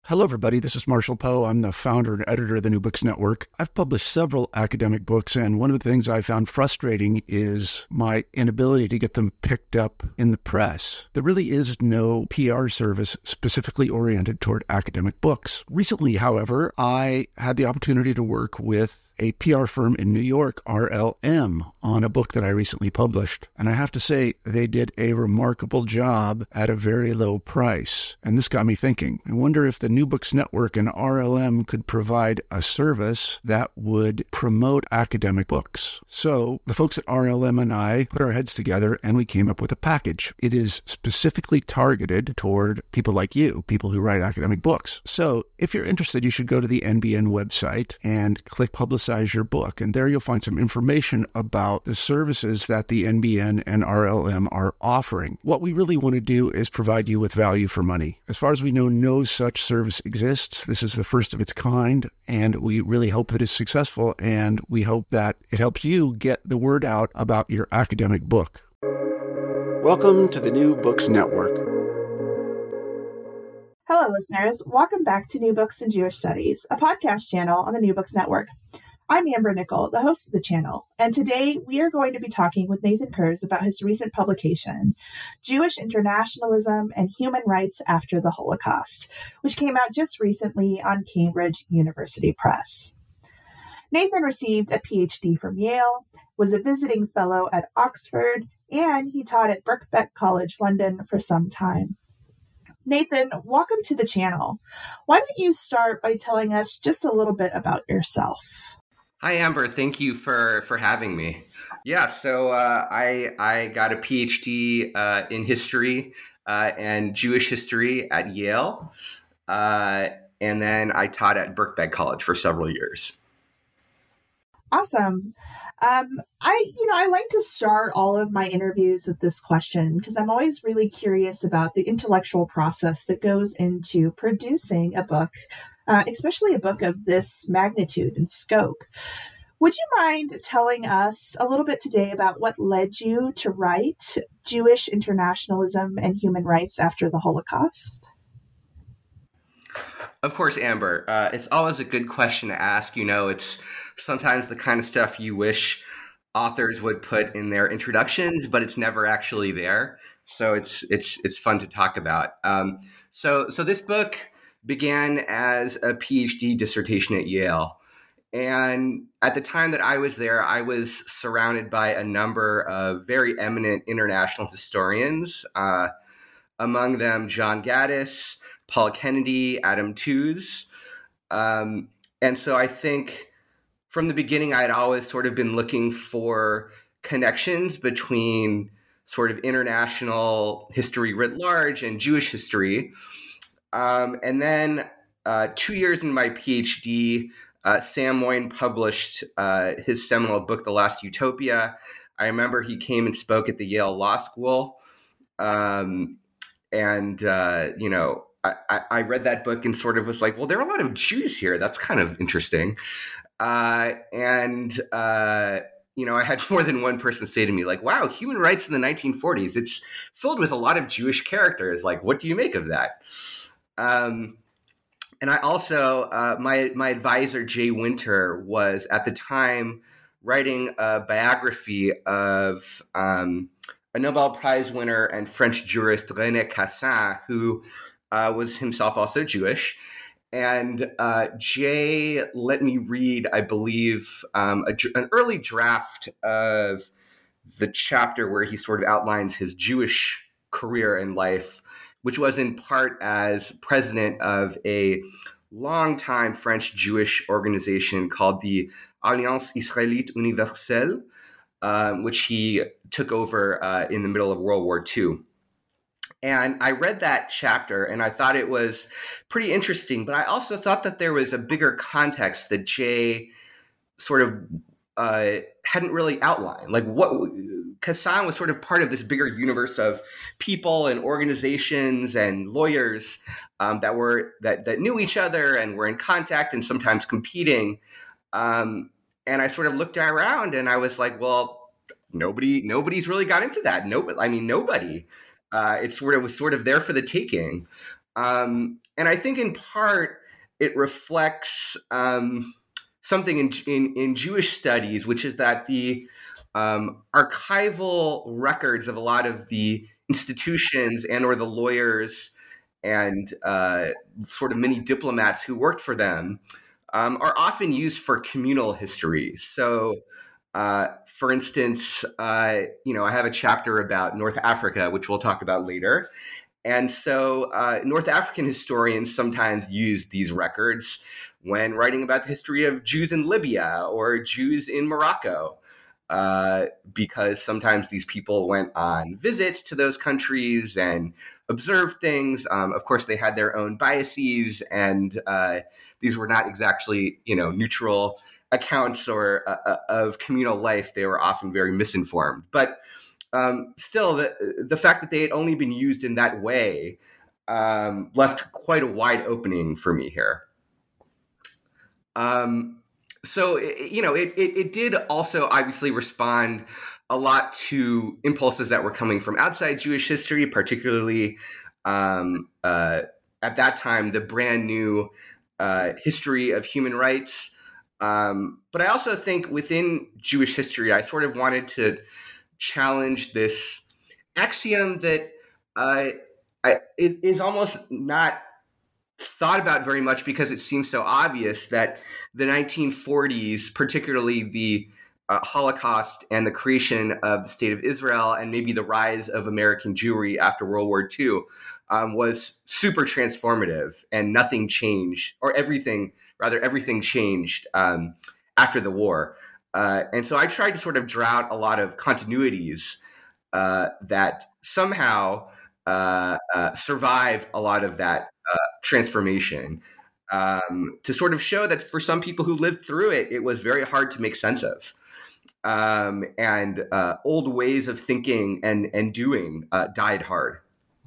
Hello, everybody. This is Marshall Poe. I'm the founder and editor of the New Books Network. I've published several academic books, and one of the things I found frustrating is my inability to get them picked up in the press. There really is no PR service specifically oriented toward academic books. Recently, however, I had the opportunity to work with a PR firm in New York, RLM, on a book that I recently published. And I have to say, they did a remarkable job at a very low price. And this got me thinking. I wonder if the New Books Network and RLM could provide a service that would promote academic books. So the folks at RLM and I put our heads together and we came up with a package. It is specifically targeted toward people like you, people who write academic books. So if you're interested, you should go to the NBN website and click Publicize Your Book. And there you'll find some information about the services that the NBN and RLM are offering. What we really want to do is provide you with value for money. As far as we know, no such service exists. This is the first of its kind, and we really hope that it's successful, and we hope that it helps you get the word out about your academic book. Welcome to the New Books Network. Hello, listeners. Welcome back to New Books in Jewish Studies, a podcast channel on the New Books Network. I'm Amber Nickel, the host of the channel, and today we are going to be talking with Nathan Kurz about his recent publication, Jewish Internationalism and Human Rights After the Holocaust, which came out just recently on Cambridge University Press. Nathan received a PhD from Yale, was a visiting fellow at Oxford, and he taught at Birkbeck College, London for some time. Nathan, welcome to the channel. Why don't you start by telling us just a little bit about yourself? Hi, Amber. Thank you for having me. Yeah, so I got a PhD in history and Jewish history at Yale, and then I taught at Birkbeck College for several years. Awesome. I like to start all of my interviews with this question because I'm always really curious about the intellectual process that goes into producing a book, especially a book of this magnitude and scope. Would you mind telling us a little bit today about what led you to write Jewish Internationalism and Human Rights After the Holocaust? Of course, Amber. It's always a good question to ask. You know, it's sometimes the kind of stuff you wish authors would put in their introductions, but it's never actually there. So it's fun to talk about. So this book began as a PhD dissertation at Yale. And at the time that I was there, I was surrounded by a number of very eminent international historians, among them John Gaddis, Paul Kennedy, Adam Tooze. And so I think from the beginning, I had always sort of been looking for connections between sort of international history writ large and Jewish history. And then 2 years into my PhD, Sam Moyn published his seminal book, The Last Utopia. I remember he came and spoke at the Yale Law School. I read that book and sort of was like, well, there are a lot of Jews here. That's kind of interesting. I had more than one person say to me, like, wow, human rights in the 1940s, it's filled with a lot of Jewish characters. Like, what do you make of that? And I also, my advisor, Jay Winter, was at the time writing a biography of a Nobel Prize winner and French jurist René Cassin, who was himself also Jewish. And Jay let me read, I believe, an early draft of the chapter where he sort of outlines his Jewish career and life, which was in part as president of a longtime French Jewish organization called the Alliance Israélite Universelle, which he took over in the middle of World War II. And I read that chapter and I thought it was pretty interesting, but I also thought that there was a bigger context that Jay sort of hadn't really outlined. Like what Cassin was sort of part of this bigger universe of people and organizations and lawyers that knew each other and were in contact and sometimes competing. And I sort of looked around and I was like, well, nobody's really got into that. Nobody. It was sort of there for the taking. And And I think in part it reflects something in Jewish studies, which is that the archival records of a lot of the institutions and or the lawyers and sort of many diplomats who worked for them are often used for communal history. So, for instance, I have a chapter about North Africa, which we'll talk about later. And so North African historians sometimes use these records when writing about the history of Jews in Libya or Jews in Morocco, because sometimes these people went on visits to those countries and observed things. Of course, they had their own biases, and these were not exactly, neutral accounts or of communal life. They were often very misinformed. But still, the fact that they had only been used in that way left quite a wide opening for me here. So, it did also obviously respond a lot to impulses that were coming from outside Jewish history, particularly at that time, the brand new history of human rights. But I also think within Jewish history, I sort of wanted to challenge this axiom that is almost not thought about very much because it seems so obvious, that the 1940s, particularly the Holocaust and the creation of the State of Israel and maybe the rise of American Jewry after World War II was super transformative, and nothing changed, or everything changed after the war. And so I tried to sort of draw out a lot of continuities that somehow survive a lot of that transformation, to sort of show that for some people who lived through it, it was very hard to make sense of. And old ways of thinking and doing died hard.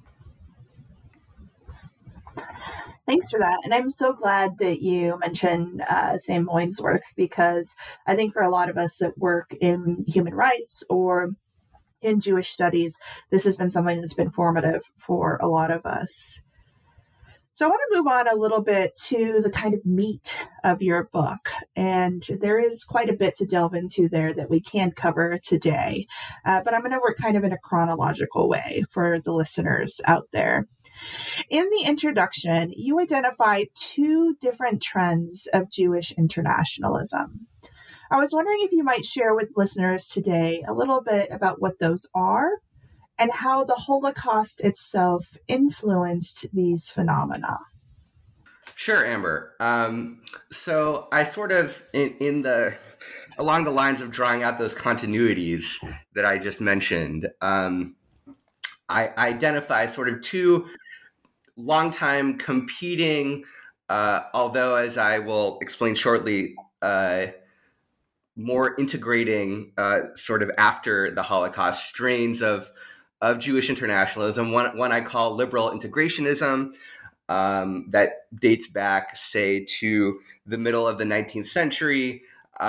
Thanks for that. And I'm so glad that you mentioned Sam Moyn's work, because I think for a lot of us that work in human rights or in Jewish studies, this has been something that's been formative for a lot of us. So I want to move on a little bit to the kind of meat of your book. And there is quite a bit to delve into there that we can't cover today. But I'm going to work kind of in a chronological way for the listeners out there. In the introduction, you identify two different trends of Jewish internationalism. I was wondering if you might share with listeners today a little bit about what those are and how the Holocaust itself influenced these phenomena. Sure, Amber. So I sort of, along the lines of drawing out those continuities that I just mentioned, I identify sort of two longtime competing, although as I will explain shortly, more integrating sort of after the Holocaust strains of Jewish internationalism. One I call liberal integrationism, that dates back, say, to the middle of the 19th century,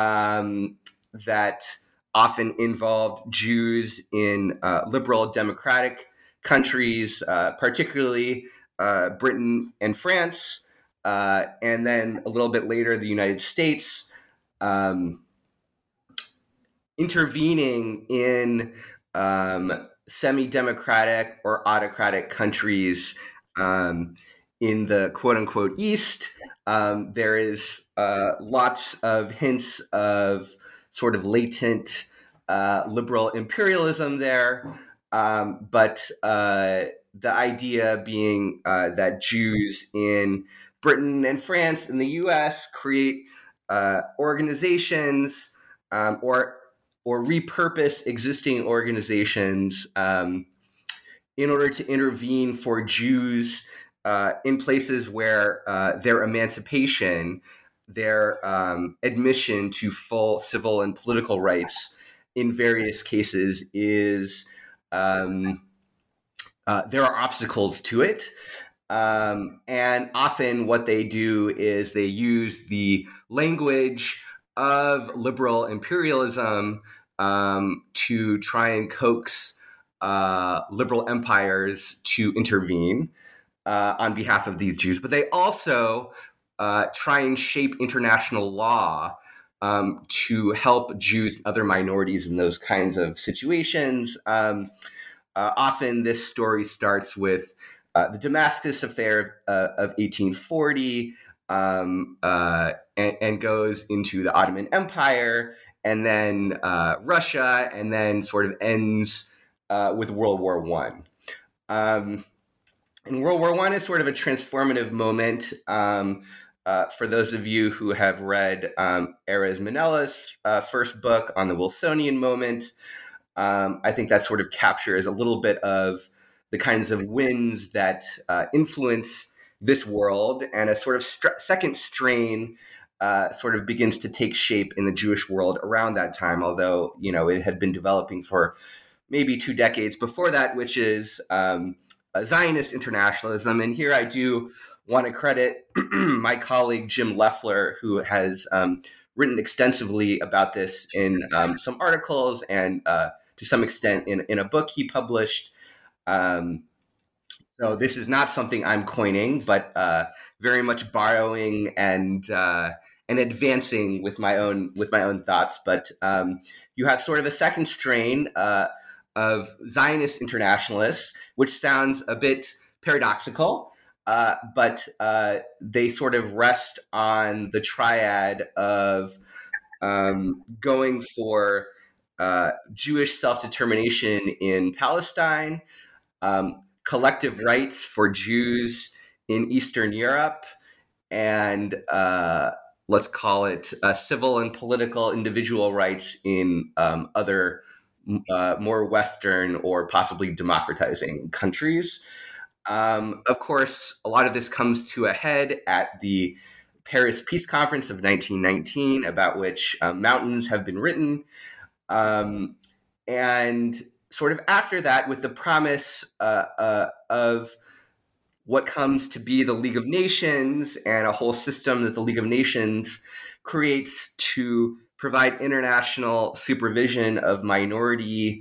that often involved Jews in liberal democratic countries, particularly Britain and France, and then a little bit later, the United States, intervening in semi-democratic or autocratic countries in the quote-unquote East. There is lots of hints of sort of latent liberal imperialism there, but the idea being that Jews in Britain and France and the U.S. create organizations or repurpose existing organizations in order to intervene for Jews in places where their emancipation, their admission to full civil and political rights in various cases is, there are obstacles to it. And often what they do is they use the language of liberal imperialism to try and coax liberal empires to intervene. on behalf of these Jews, but they also try and shape international law to help Jews and other minorities in those kinds of situations. Often this story starts with the Damascus Affair of 1840 and goes into the Ottoman Empire and then Russia, and then sort of ends with World War I. And World War I is sort of a transformative moment. For those of you who have read Erez Manella's first book on the Wilsonian moment, I think that sort of captures a little bit of the kinds of winds that influence this world, and a sort of second strain sort of begins to take shape in the Jewish world around that time, although, it had been developing for maybe 2 decades before that, which is Zionist internationalism. And here I do want to credit my colleague Jim Leffler, who has written extensively about this in some articles and to some extent in a book he published. So this is not something I'm coining, but very much borrowing and advancing with my own thoughts. But you have sort of a second strain of Zionist internationalists, which sounds a bit paradoxical, but they sort of rest on the triad of going for Jewish self-determination in Palestine, collective rights for Jews in Eastern Europe, and let's call it civil and political individual rights in other more Western or possibly democratizing countries. Of course, a lot of this comes to a head at the Paris Peace Conference of 1919, about which mountains have been written. And sort of after that, with the promise of what comes to be the League of Nations and a whole system that the League of Nations creates to provide international supervision of minorities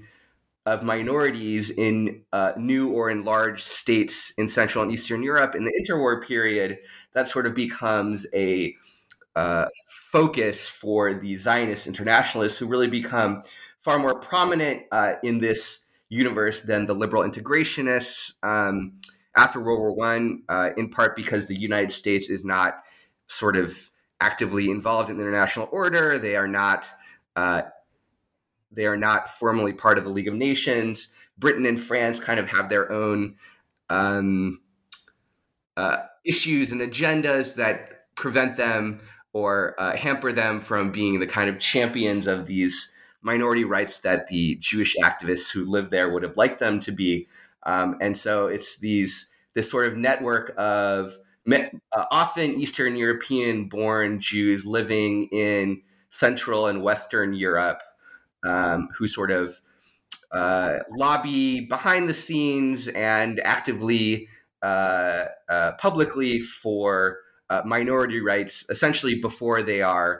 in new or enlarged states in Central and Eastern Europe in the interwar period, that sort of becomes a focus for the Zionist internationalists, who really become far more prominent in this universe than the liberal integrationists after World War I, in part because the United States is not sort of actively involved in the international order. They are not formally part of the League of Nations. Britain and France kind of have their own issues and agendas that prevent them or hamper them from being the kind of champions of these minority rights that the Jewish activists who live there would have liked them to be. And so it's this sort of network of often Eastern European-born Jews living in Central and Western Europe, who sort of lobby behind the scenes and actively, publicly for minority rights, essentially before they are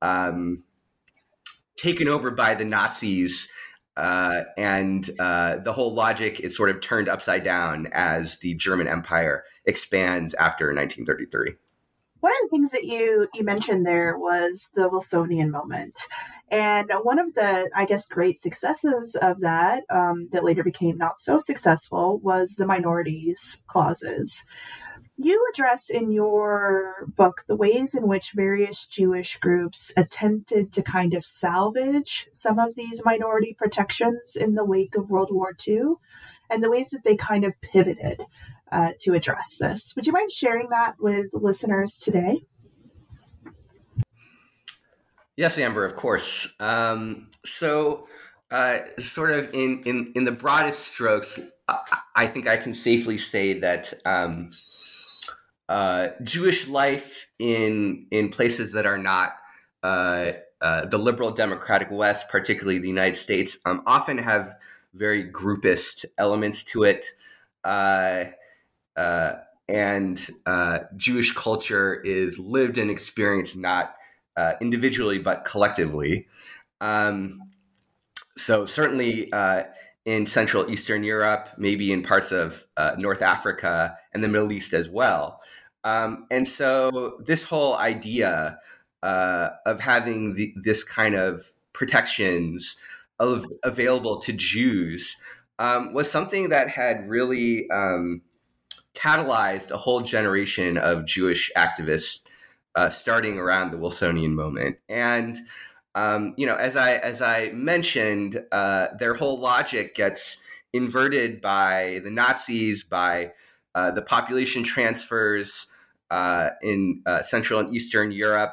taken over by the Nazis. And the whole logic is sort of turned upside down as the German Empire expands after 1933. One of the things that you mentioned there was the Wilsonian moment. And one of the, I guess, great successes of that, that later became not so successful, was the minorities clauses. You address in your book the ways in which various Jewish groups attempted to kind of salvage some of these minority protections in the wake of World War II, and the ways that they kind of pivoted to address this. Would you mind sharing that with listeners today? Yes, Amber, of course. So sort of in the broadest strokes, I think I can safely say that Jewish life in places that are not the liberal democratic West, particularly the United States, often have very groupist elements to it. And Jewish culture is lived and experienced not individually, but collectively. So certainly in Central Eastern Europe, maybe in parts of North Africa and the Middle East as well. And so this whole idea of having this kind of protections available to Jews was something that had really catalyzed a whole generation of Jewish activists starting around the Wilsonian moment. And as I mentioned, their whole logic gets inverted by the Nazis, by the population transfers in Central and Eastern Europe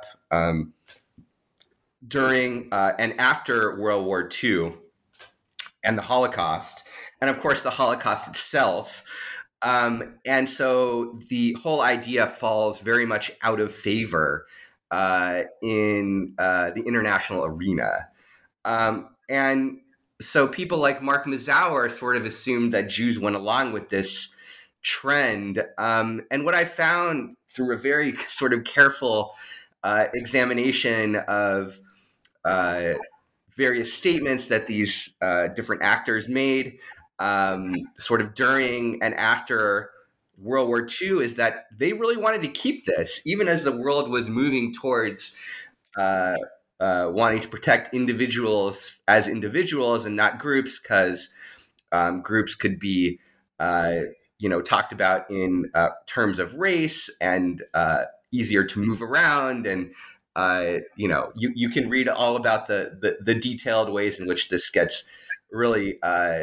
during and after World War II and the Holocaust, and of course the Holocaust itself. And so the whole idea falls very much out of favor in the international arena. And so people like Mark Mazauer sort of assumed that Jews went along with this trend. And what I found through a very sort of careful examination of various statements that these different actors made sort of during and after World War II is that they really wanted to keep this, even as the world was moving towards wanting to protect individuals as individuals and not groups, because groups could be, talked about in terms of race and easier to move around. And, you can read all about the detailed ways in which this gets really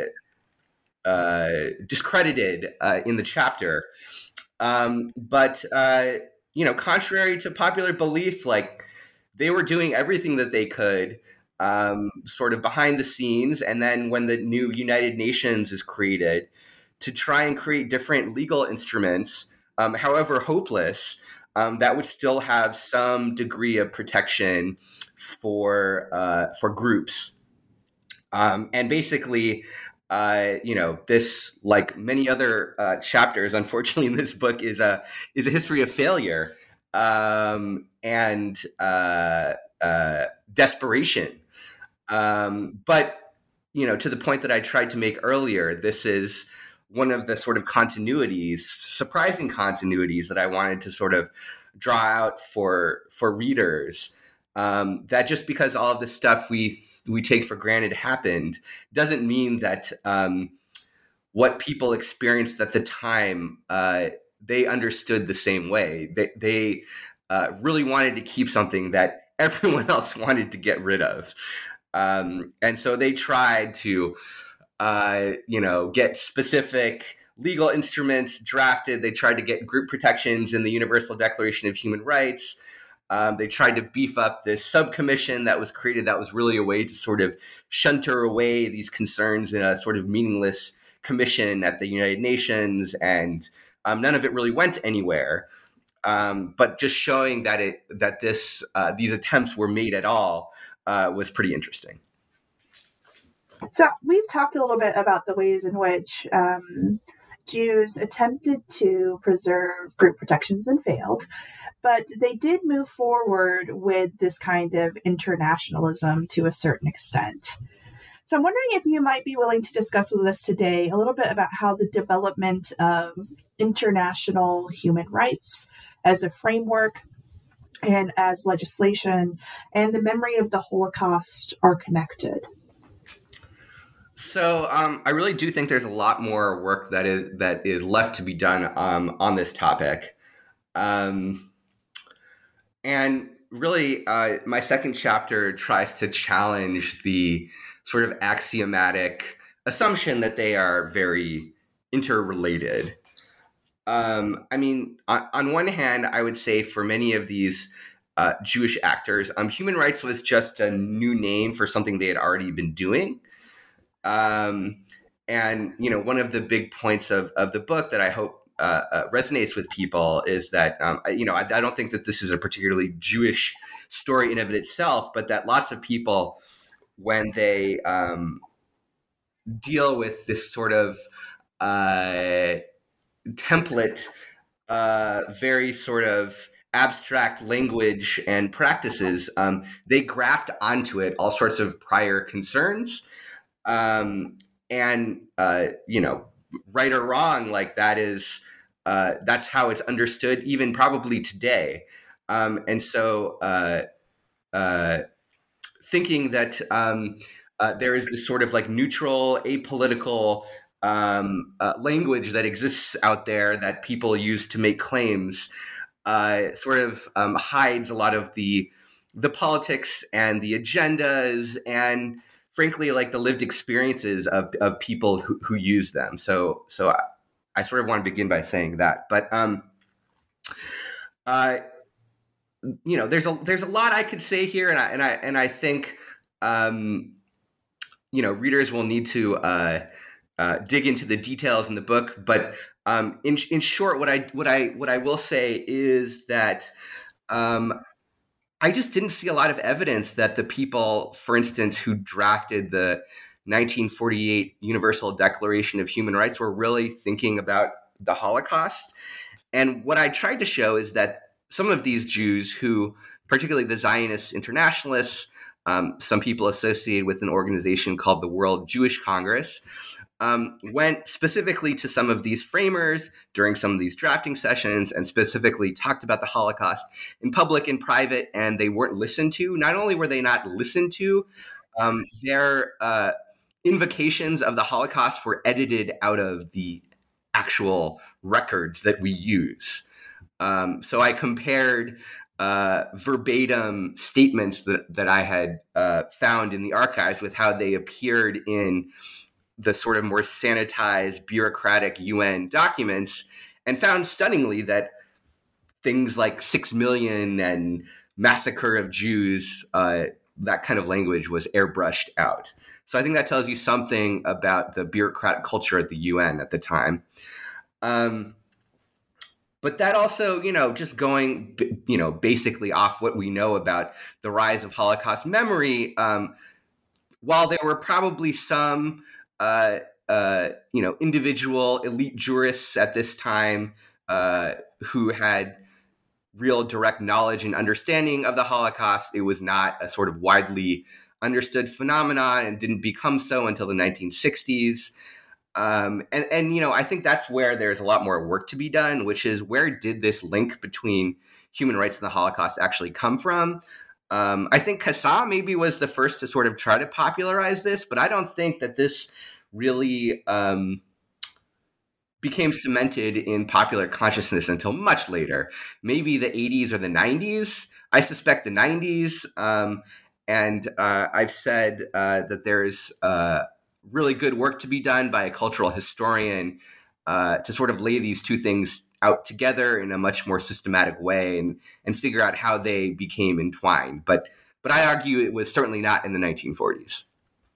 discredited in the chapter. But contrary to popular belief, like they were doing everything that they could sort of behind the scenes. And then when the new United Nations is created to try and create different legal instruments, however hopeless, that would still have some degree of protection for groups. And basically, this, like many other chapters, unfortunately, in this book is a history of failure and desperation. But to the point that I tried to make earlier, this is one of the sort of surprising continuities that I wanted to sort of draw out for readers. That just because all of this stuff we take for granted happened doesn't mean that what people experienced at the time, they understood the same way. They really wanted to keep something that everyone else wanted to get rid of. And so they tried to, get specific legal instruments drafted. They tried to get group protections in the Universal Declaration of Human Rights. They tried to beef up this subcommission that was created that was really a way to sort of shunter away these concerns in a sort of meaningless commission at the United Nations. And none of it really went anywhere. But just showing that these attempts were made at all was pretty interesting. So we've talked a little bit about the ways in which Jews attempted to preserve group protections and failed, but they did move forward with this kind of internationalism to a certain extent. So I'm wondering if you might be willing to discuss with us today a little bit about how the development of international human rights as a framework and as legislation and the memory of the Holocaust are connected. So I really do think there's a lot more work that is left to be done on this topic. And really, my second chapter tries to challenge the sort of axiomatic assumption that they are very interrelated. On one hand, I would say for many of these Jewish actors, human rights was just a new name for something they had already been doing. And, one of the big points of the book that I hope resonates with people is that, I don't think that this is a particularly Jewish story in and of itself, but that lots of people, when they deal with this sort of template, very sort of abstract language and practices, they graft onto it all sorts of prior concerns. And right or wrong, like that's how it's understood, even probably today. And so thinking that there is this sort of like neutral, apolitical language that exists out there that people use to make claims sort of hides a lot of the politics and the agendas and, frankly, like the lived experiences of people who use them. So I sort of want to begin by saying that. But there's a lot I could say here, and I think readers will need to dig into the details in the book. But in short, what I will say is that I just didn't see a lot of evidence that the people, for instance, who drafted the 1948 Universal Declaration of Human Rights were really thinking about the Holocaust. And what I tried to show is that some of these Jews who, particularly the Zionist internationalists, some people associated with an organization called the World Jewish Congress, went specifically to some of these framers during some of these drafting sessions and specifically talked about the Holocaust in public and private, and they weren't listened to. Not only were they not listened to, their invocations of the Holocaust were edited out of the actual records that we use. So I compared verbatim statements that I had found in the archives with how they appeared in the sort of more sanitized bureaucratic UN documents, and found stunningly that things like 6 million and massacre of Jews, that kind of language was airbrushed out. So I think that tells you something about the bureaucratic culture at the UN at the time. But that also, just going, basically off what we know about the rise of Holocaust memory, while there were probably some individual elite jurists at this time who had real direct knowledge and understanding of the Holocaust, it was not a sort of widely understood phenomenon and didn't become so until the 1960s. And I think that's where there's a lot more work to be done, which is, where did this link between human rights and the Holocaust actually come from? I think Kassam maybe was the first to sort of try to popularize this, but I don't think that this really became cemented in popular consciousness until much later, maybe the 80s or the 90s. I suspect the 90s. And I've said that there's really good work to be done by a cultural historian to sort of lay these two things out together in a much more systematic way and figure out how they became entwined. But I argue it was certainly not in the 1940s.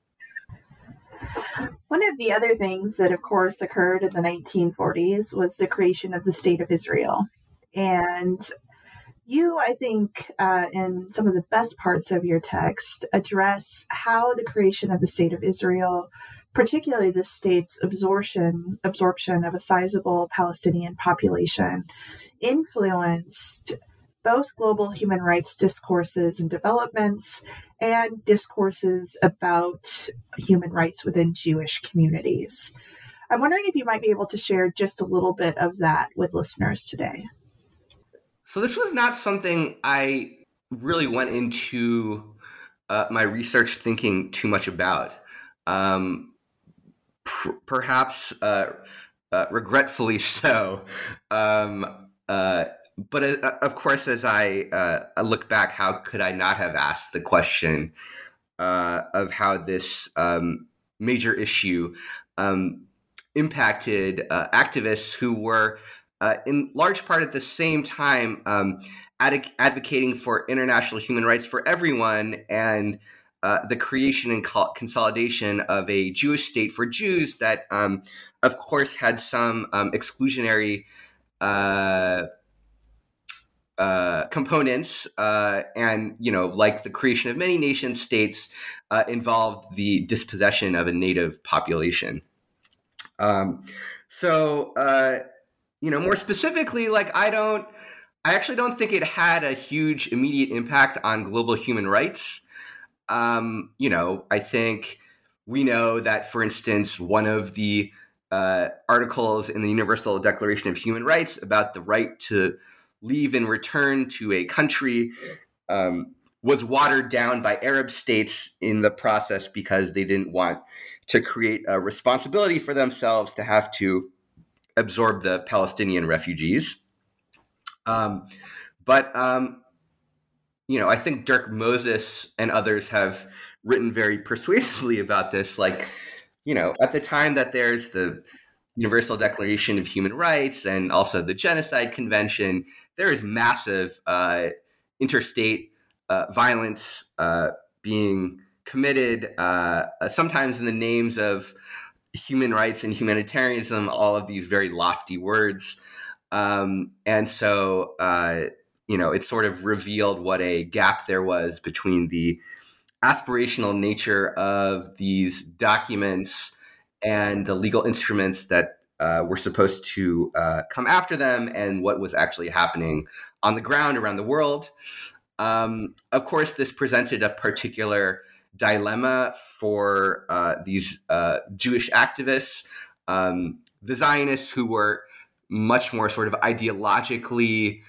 One of the other things that, of course, occurred in the 1940s was the creation of the State of Israel. And you, I think, in some of the best parts of your text, address how the creation of the State of Israel, particularly the state's absorption of a sizable Palestinian population, influenced both global human rights discourses and developments and discourses about human rights within Jewish communities. I'm wondering if you might be able to share just a little bit of that with listeners today. So this was not something I really went into my research thinking too much about. Perhaps regretfully so. But of course, as I look back, how could I not have asked the question of how this major issue impacted activists who were in large part at the same time advocating for international human rights for everyone and the creation and consolidation of a Jewish state for Jews that, of course, had some exclusionary components, and, like the creation of many nation states, involved the dispossession of a native population. More specifically, I actually don't think it had a huge immediate impact on global human rights. I think We know that, for instance, one of the articles in the Universal Declaration of Human Rights about the right to leave and return to a country was watered down by Arab states in the process because they didn't want to create a responsibility for themselves to have to absorb the Palestinian refugees. But I think Dirk Moses and others have written very persuasively about this. Like, at the time that there's the Universal Declaration of Human Rights and also the Genocide Convention, there is massive interstate violence being committed, sometimes in the names of human rights and humanitarianism, all of these very lofty words. And so, it sort of revealed what a gap there was between the aspirational nature of these documents and the legal instruments that were supposed to come after them and what was actually happening on the ground around the world. Of course, this presented a particular dilemma for these Jewish activists, the Zionists, who were much more sort of ideologically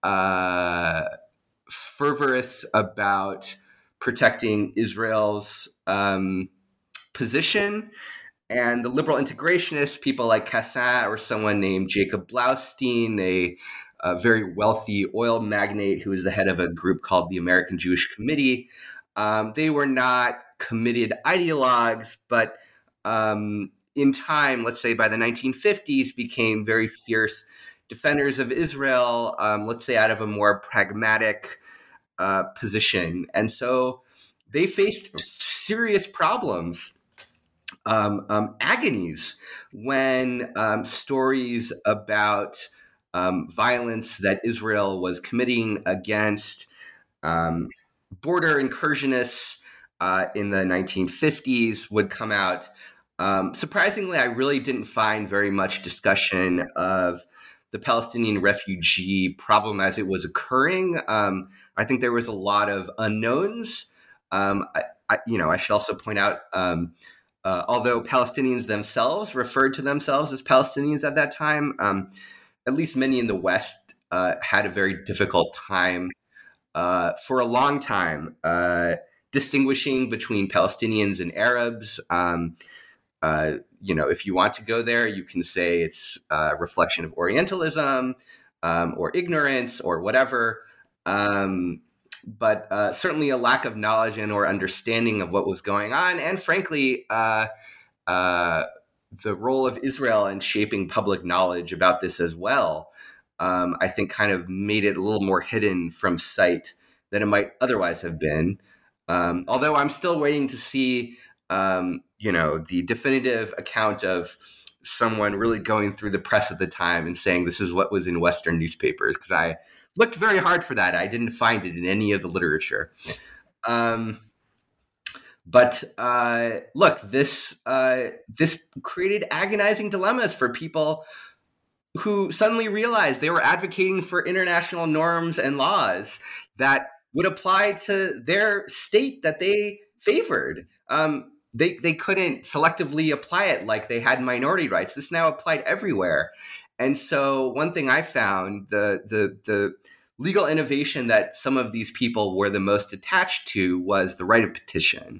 fervorous about protecting Israel's position, and the liberal integrationists, people like Cassin or someone named Jacob Blaustein, a very wealthy oil magnate who was the head of a group called the American Jewish Committee. They were not committed ideologues, but in time, let's say by the 1950s, became very fierce defenders of Israel, let's say out of a more pragmatic position. And so they faced serious problems, agonies, when stories about violence that Israel was committing against border incursionists in the 1950s would come out. Surprisingly, I really didn't find very much discussion of the Palestinian refugee problem as it was occurring. I think there was a lot of unknowns. I should also point out, although Palestinians themselves referred to themselves as Palestinians at that time, at least many in the West had a very difficult time for a long time distinguishing between Palestinians and Arabs. If you want to go there, you can say it's a reflection of Orientalism or ignorance or whatever. But certainly a lack of knowledge and or understanding of what was going on. And frankly, the role of Israel in shaping public knowledge about this as well, I think kind of made it a little more hidden from sight than it might otherwise have been. Although I'm still waiting to see the definitive account of someone really going through the press at the time and saying this is what was in Western newspapers, because I looked very hard for that. I didn't find it in any of the literature. But look, this created agonizing dilemmas for people who suddenly realized they were advocating for international norms and laws that would apply to their state that they favored. They couldn't selectively apply it like they had minority rights. This now applied everywhere. And so one thing I found, the legal innovation that some of these people were the most attached to was the right of petition.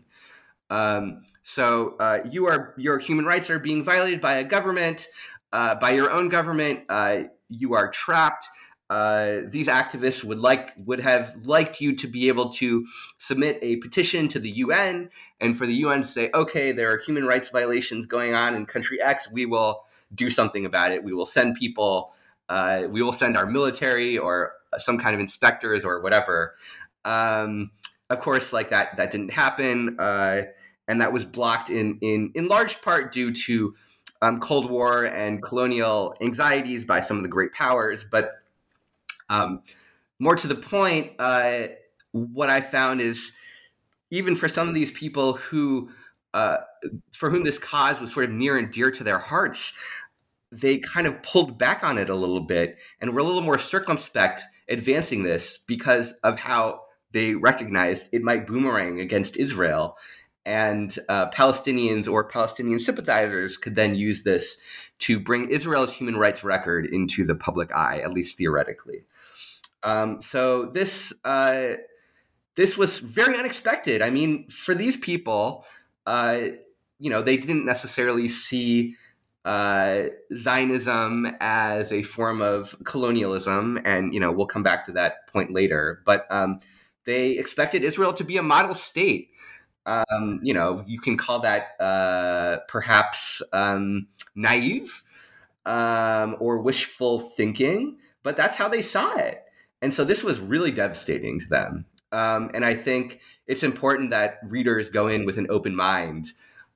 So your human rights are being violated by a government, by your own government. You are trapped. These activists would have liked you to be able to submit a petition to the UN, and for the UN to say, okay, there are human rights violations going on in country X. We will do something about it. We will send people. We will send our military or some kind of inspectors or whatever. Of course, like that didn't happen, and that was blocked in large part due to Cold War and colonial anxieties by some of the great powers, but. More to the point, what I found is even for some of these people who, for whom this cause was sort of near and dear to their hearts, they kind of pulled back on it a little bit and were a little more circumspect advancing this because of how they recognized it might boomerang against Israel. and Palestinians or Palestinian sympathizers could then use this to bring Israel's human rights record into the public eye, at least theoretically. So this was very unexpected. I mean, for these people, they didn't necessarily see Zionism as a form of colonialism, and we'll come back to that point later. But they expected Israel to be a model state. You can call that perhaps naive or wishful thinking, but that's how they saw it. And so this was really devastating to them. And I think it's important that readers go in with an open mind,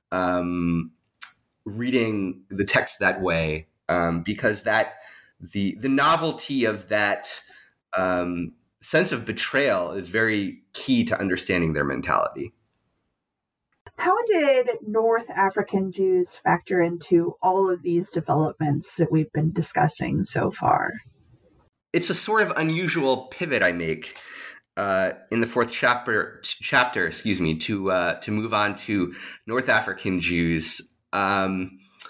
reading the text that way, because the novelty of that sense of betrayal is very key to understanding their mentality. How did North African Jews factor into all of these developments that we've been discussing so far? It's a sort of unusual pivot I make in the fourth chapter, to move on to North African Jews. I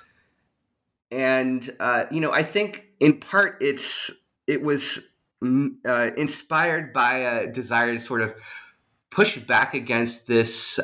think in part it was inspired by a desire to sort of push back against this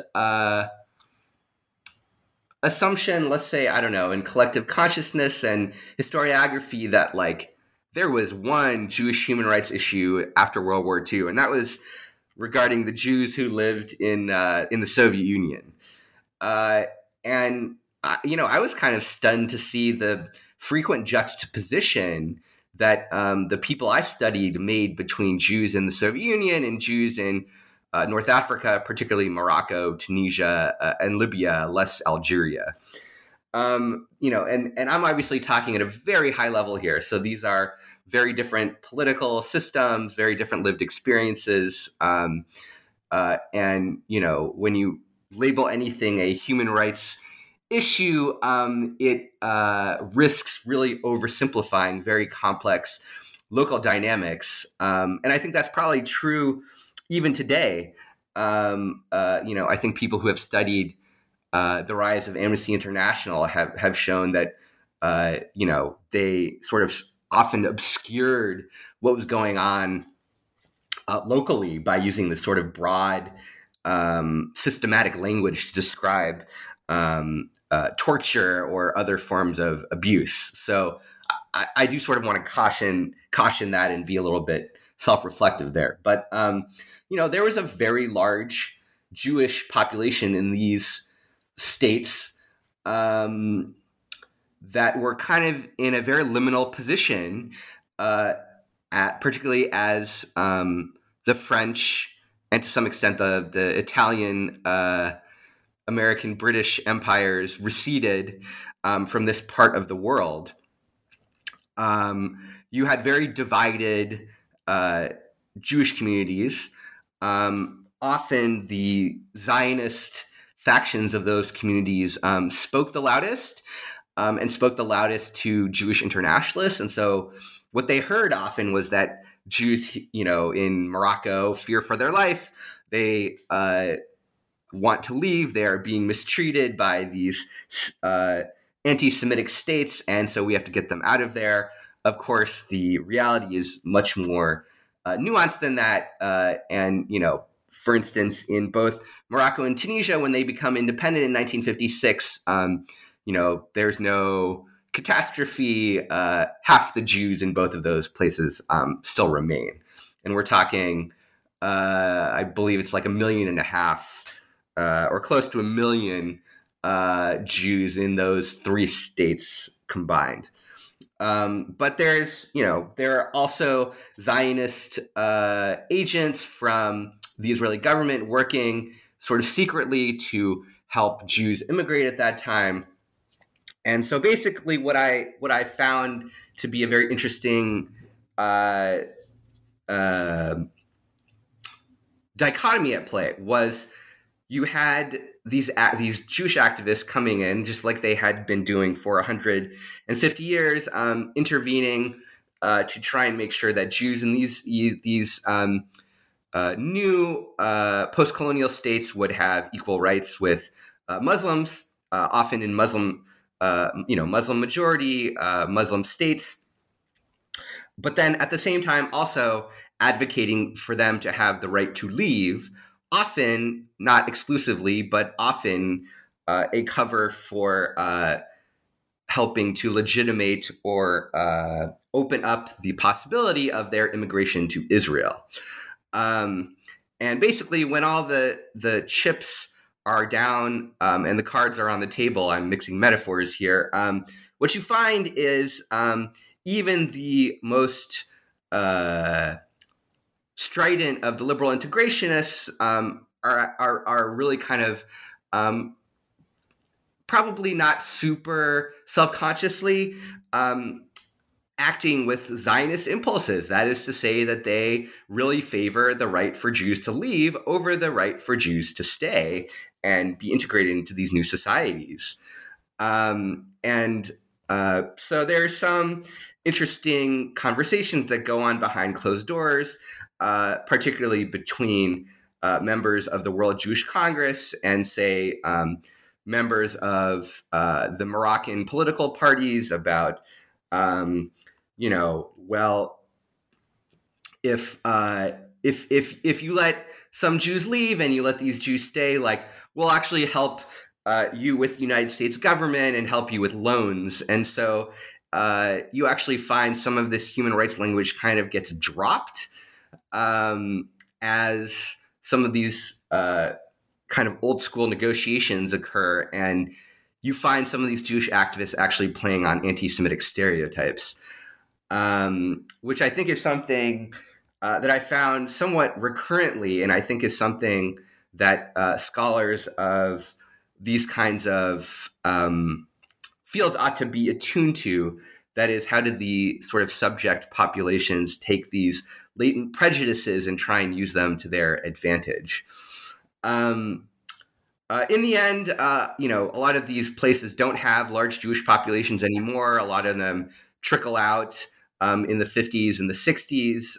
assumption, let's say, in collective consciousness and historiography that there was one Jewish human rights issue after World War II, and that was regarding the Jews who lived in the Soviet Union. I was kind of stunned to see the frequent juxtaposition that the people I studied made between Jews in the Soviet Union and Jews in North Africa, particularly Morocco, Tunisia, and Libya, less Algeria. And I'm obviously talking at a very high level here. So these are very different political systems, very different lived experiences. And when you label anything a human rights issue, it risks really oversimplifying very complex local dynamics. And I think that's probably true even today. I think people who have studied the rise of Amnesty International have shown that, they sort of often obscured what was going on locally by using this sort of broad, systematic language to describe torture or other forms of abuse. So I do sort of want to caution that and be a little bit self-reflective there. But, there was a very large Jewish population in these states that were kind of in a very liminal position, particularly as the French and to some extent the Italian, American, British empires receded from this part of the world. You had very divided Jewish communities. Often the Zionist factions of those communities spoke the loudest and spoke the loudest to Jewish internationalists. And so what they heard often was that Jews, in Morocco fear for their life. They want to leave. They are being mistreated by these anti-Semitic states. And so we have to get them out of there. Of course, the reality is much more nuanced than that. And, for instance, in both Morocco and Tunisia, when they become independent in 1956, there's no catastrophe. Half the Jews in both of those places still remain. And we're talking, I believe it's like 1.5 million or close to 1 million Jews in those three states combined. But there are also Zionist agents from the Israeli government working sort of secretly to help Jews immigrate at that time. And so basically what I found to be a very interesting dichotomy at play was you had these Jewish activists coming in, just like they had been doing for 150 years, intervening to try and make sure that Jews in these new post-colonial states would have equal rights with Muslims, often in Muslim majority Muslim states, but then at the same time also advocating for them to have the right to leave, often not exclusively, but often a cover for helping to legitimate or open up the possibility of their immigration to Israel. And basically, when all the chips are down and the cards are on the table, I'm mixing metaphors here, what you find is even the most strident of the liberal integrationists are really kind of probably not super self-consciously acting with Zionist impulses. That is to say that they really favor the right for Jews to leave over the right for Jews to stay and be integrated into these new societies. So there's some interesting conversations that go on behind closed doors, particularly between members of the World Jewish Congress and, say, members of the Moroccan political parties about, if you let some Jews leave and you let these Jews stay, we'll actually help you with the United States government and help you with loans. And so you actually find some of this human rights language kind of gets dropped as some of these kind of old school negotiations occur, and you find some of these Jewish activists actually playing on anti-Semitic stereotypes, which I think is something that I found somewhat recurrently, and I think is something that scholars of these kinds of fields ought to be attuned to. That is, how do the sort of subject populations take these latent prejudices and try and use them to their advantage? In the end, a lot of these places don't have large Jewish populations anymore. A lot of them trickle out in the 50s and the 60s.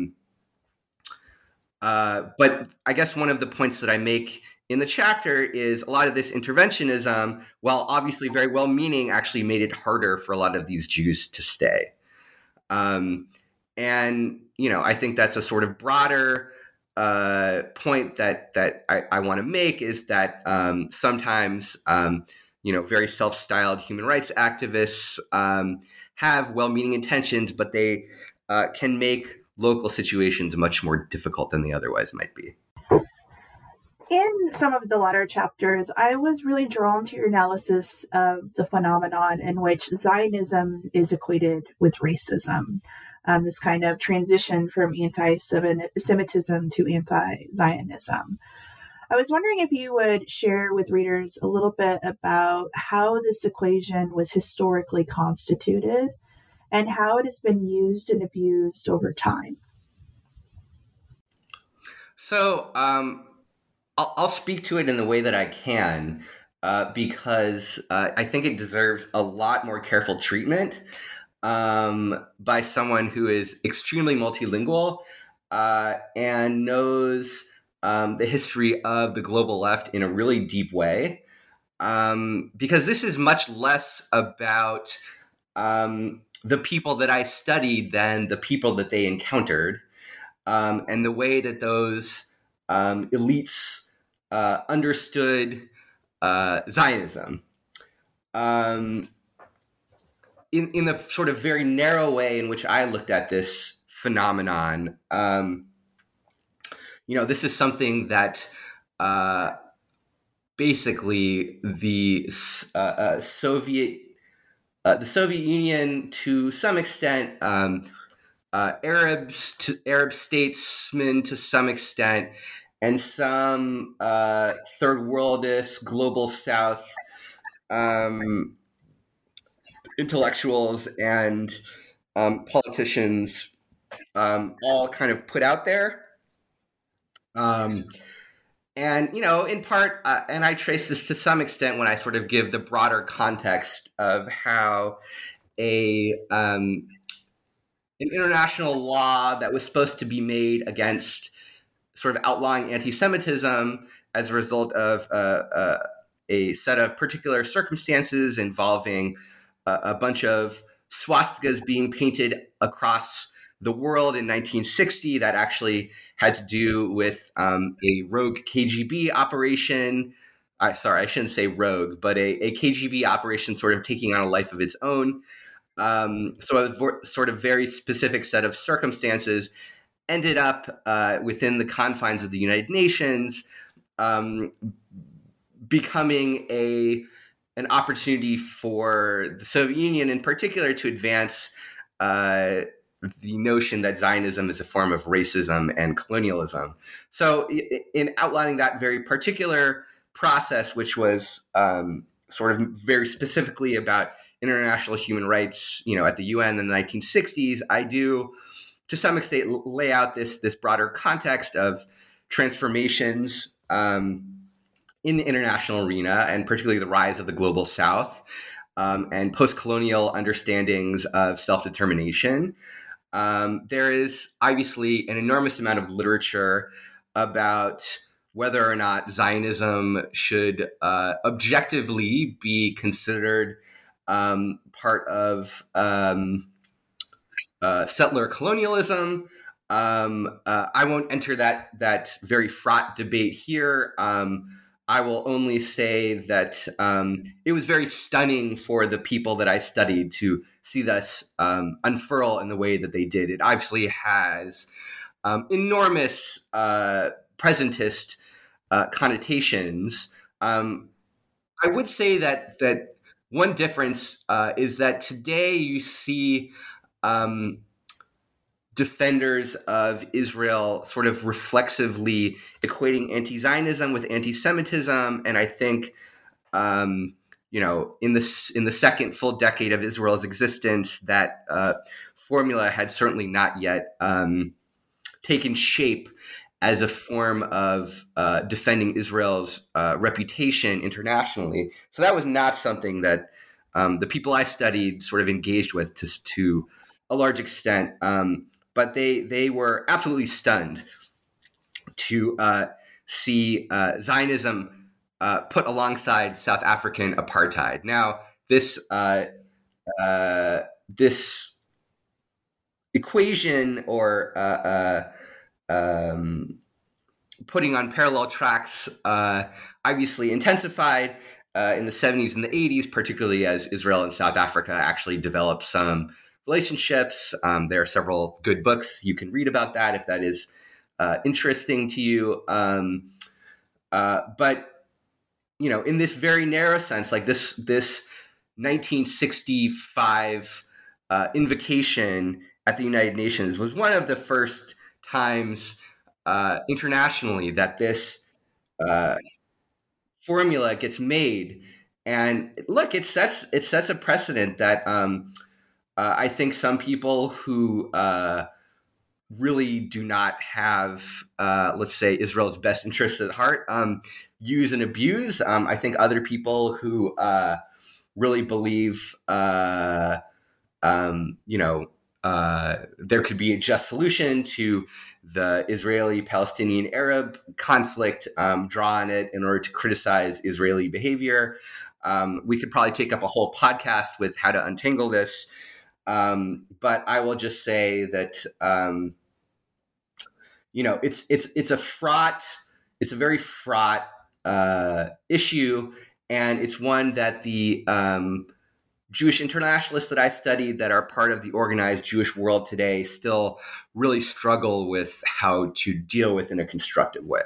But I guess one of the points that I make in the chapter is a lot of this interventionism, while obviously very well-meaning, actually made it harder for a lot of these Jews to stay. And, I think that's a sort of broader point that I want to make, is that sometimes, very self-styled human rights activists have well-meaning intentions, but they can make local situations much more difficult than they otherwise might be. In some of the latter chapters, I was really drawn to your analysis of the phenomenon in which Zionism is equated with racism, this kind of transition from anti-Semitism to anti-Zionism. I was wondering if you would share with readers a little bit about how this equation was historically constituted and how it has been used and abused over time. So, I'll speak to it in the way that I can, because I think it deserves a lot more careful treatment by someone who is extremely multilingual and knows the history of the global left in a really deep way. Because this is much less about the people that I studied than the people that they encountered, and the way that those elites understood Zionism in the sort of very narrow way in which I looked at this phenomenon. This is something that basically the Soviet Union, to some extent, Arab statesmen to some extent, and some third worldist, global South intellectuals and politicians all kind of put out there. And, in part, and I trace this to some extent when I sort of give the broader context of how an international law that was supposed to be made against sort of outlawing anti-Semitism as a result of a set of particular circumstances involving a bunch of swastikas being painted across the world in 1960 that actually had to do with a rogue KGB operation. Sorry, I shouldn't say rogue, but a KGB operation sort of taking on a life of its own. So a sort of very specific set of circumstances ended up within the confines of the United Nations, becoming an opportunity for the Soviet Union in particular to advance the notion that Zionism is a form of racism and colonialism. So in outlining that very particular process, which was sort of very specifically about international human rights, at the UN in the 1960s, I do, to some extent, lay out this broader context of transformations in the international arena, and particularly the rise of the global South and post-colonial understandings of self-determination. There is obviously an enormous amount of literature about whether or not Zionism should objectively be considered part of settler colonialism. I won't enter that very fraught debate here. I will only say that it was very stunning for the people that I studied to see this unfurl in the way that they did. It obviously has enormous presentist connotations. I would say that one difference is that today you see defenders of Israel sort of reflexively equating anti-Zionism with anti-Semitism, and I think in the second full decade of Israel's existence, that formula had certainly not yet taken shape as a form of defending Israel's reputation internationally. So that was not something that the people I studied sort of engaged with to a large extent. But they were absolutely stunned to see Zionism put alongside South African apartheid. Now, this equation or putting on parallel tracks obviously intensified in the 70s and the 80s, particularly as Israel and South Africa actually developed some relationships. There are several good books you can read about that if that is interesting to you. But in this very narrow sense, like this 1965 invocation at the United Nations was one of the first times internationally that this formula gets made. And look, it sets a precedent that I think some people who really do not have, let's say, Israel's best interests at heart use and abuse. I think other people who really believe, there could be a just solution to the Israeli-Palestinian-Arab conflict, draw on it in order to criticize Israeli behavior. We could probably take up a whole podcast with how to untangle this. But I will just say that, it's a very fraught issue, and it's one that the Jewish internationalists that I studied that are part of the organized Jewish world today still really struggle with how to deal with in a constructive way.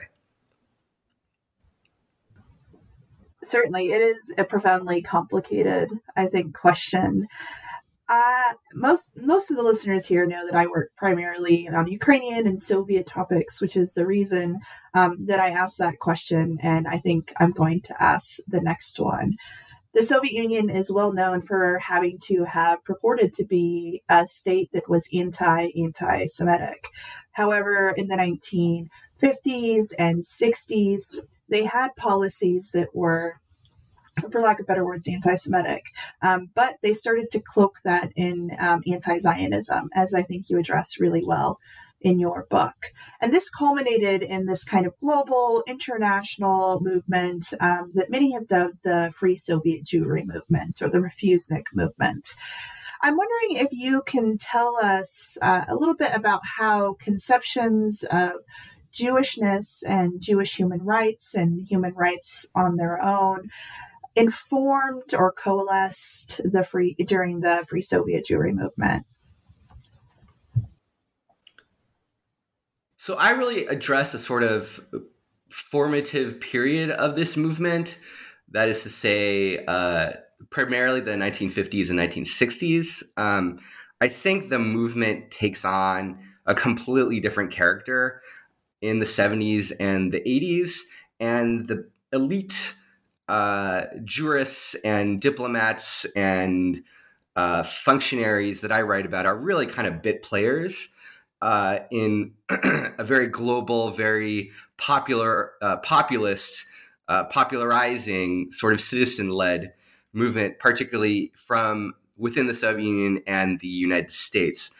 Certainly, it is a profoundly complicated, I think, question. Most of the listeners here know that I work primarily on Ukrainian and Soviet topics, which is the reason that I asked that question, and I think I'm going to ask the next one. The Soviet Union is well known for having to have purported to be a state that was anti-Semitic. However, in the 1950s and 60s, they had policies that were, for lack of better words, anti-Semitic. But they started to cloak that in anti-Zionism, as I think you addressed really well. in your book. And this culminated in this kind of global, international movement that many have dubbed the Free Soviet Jewry movement or the Refusnik movement. I'm wondering if you can tell us a little bit about how conceptions of Jewishness and Jewish human rights and human rights on their own informed or coalesced during the Free Soviet Jewry movement. So I really address a sort of formative period of this movement. That is to say, primarily the 1950s and 1960s. I think the movement takes on a completely different character in the 70s and the 80s, and the elite jurists and diplomats and functionaries that I write about are really kind of bit players in a very global, very populist, popularizing sort of citizen-led movement, particularly from within the Soviet Union and the United States.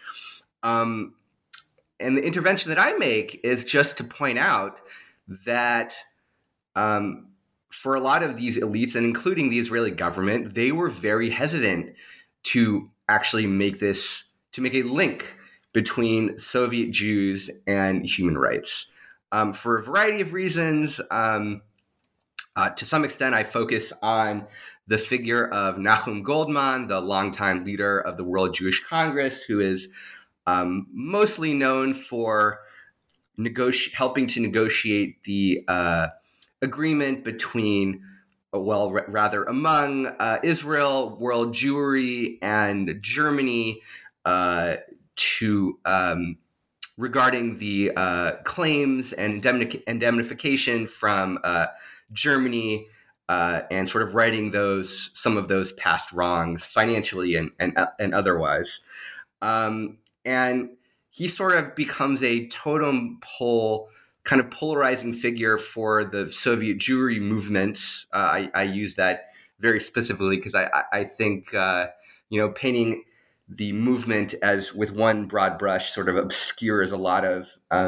And the intervention that I make is just to point out that for a lot of these elites, and including the Israeli government, they were very hesitant to actually make a link between Soviet Jews and human rights. For a variety of reasons, to some extent, I focus on the figure of Nahum Goldman, the longtime leader of the World Jewish Congress, who is mostly known for helping to negotiate the agreement between, among Israel, World Jewry, and Germany regarding the claims and indemnification from Germany and sort of righting some of those past wrongs financially and otherwise. And he sort of becomes a totem pole, kind of polarizing figure for the Soviet Jewry movements. I use that very specifically because I think, painting the movement as with one broad brush sort of obscures a lot of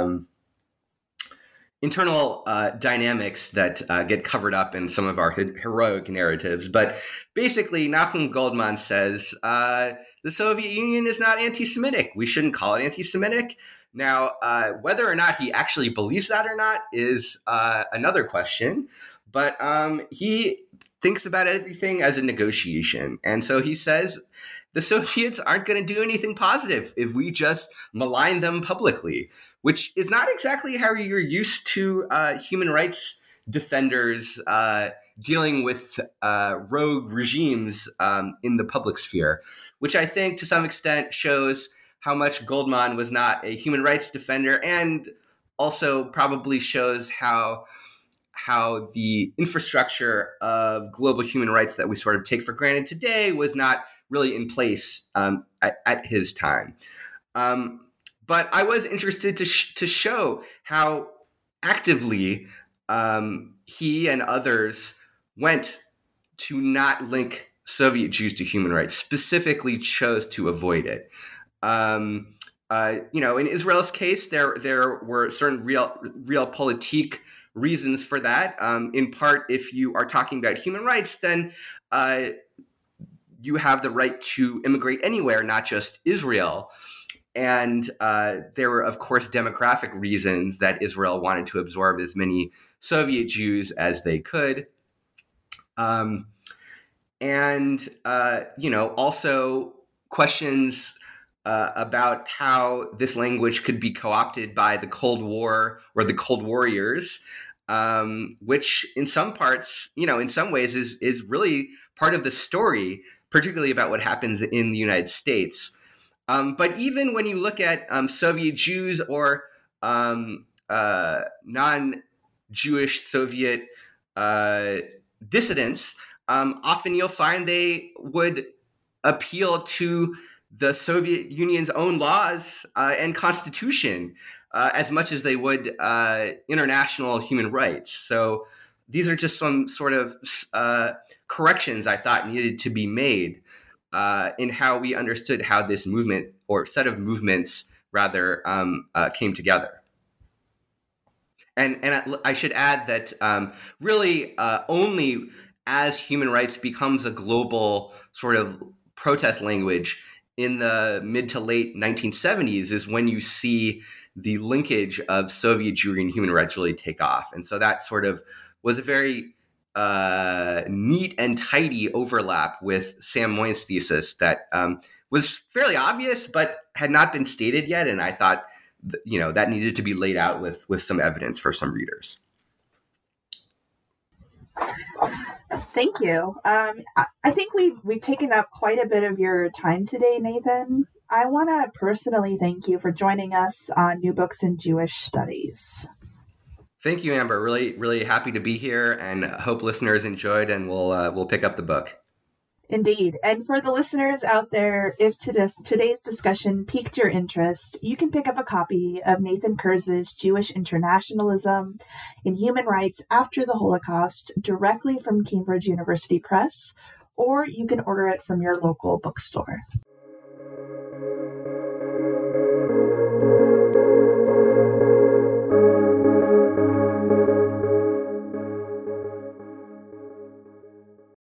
internal dynamics that get covered up in some of our heroic narratives. But basically, Nahum Goldman says the Soviet Union is not anti-Semitic. We shouldn't call it anti-Semitic. Now, whether or not he actually believes that or not is another question. But he thinks about everything as a negotiation. And so he says the Soviets aren't going to do anything positive if we just malign them publicly, which is not exactly how you're used to human rights defenders dealing with rogue regimes in the public sphere, which I think to some extent shows how much Goldman was not a human rights defender, and also probably shows how the infrastructure of global human rights that we sort of take for granted today was not really in place at his time. But I was interested to show how actively he and others went to not link Soviet Jews to human rights, specifically chose to avoid it. In Israel's case, there were certain realpolitik reasons for that. In part, if you are talking about human rights, then you have the right to immigrate anywhere, not just Israel. And there were, of course, demographic reasons that Israel wanted to absorb as many Soviet Jews as they could. Also questions about how this language could be co-opted by the Cold War or the Cold Warriors, which in some parts, in some ways is really part of the story, particularly about what happens in the United States. But even when you look at Soviet Jews or non-Jewish Soviet dissidents, often you'll find they would appeal to the Soviet Union's own laws and constitution as much as they would international human rights. So these are just some sort of corrections I thought needed to be made in how we understood how this movement or set of movements rather came together. And I should add that really only as human rights becomes a global sort of protest language in the mid to late 1970s is when you see the linkage of Soviet Jewry and human rights really take off. And so that sort of was a very neat and tidy overlap with Sam Moyn's thesis that was fairly obvious, but had not been stated yet. And I thought, that needed to be laid out with some evidence for some readers. Thank you. I think we've taken up quite a bit of your time today, Nathan. I want to personally thank you for joining us on New Books in Jewish Studies. Thank you, Amber. Really, really happy to be here, and hope listeners enjoyed, and we'll pick up the book. Indeed. And for the listeners out there, if today's discussion piqued your interest, you can pick up a copy of Nathan Kurz's Jewish Internationalism in Human Rights After the Holocaust directly from Cambridge University Press, or you can order it from your local bookstore.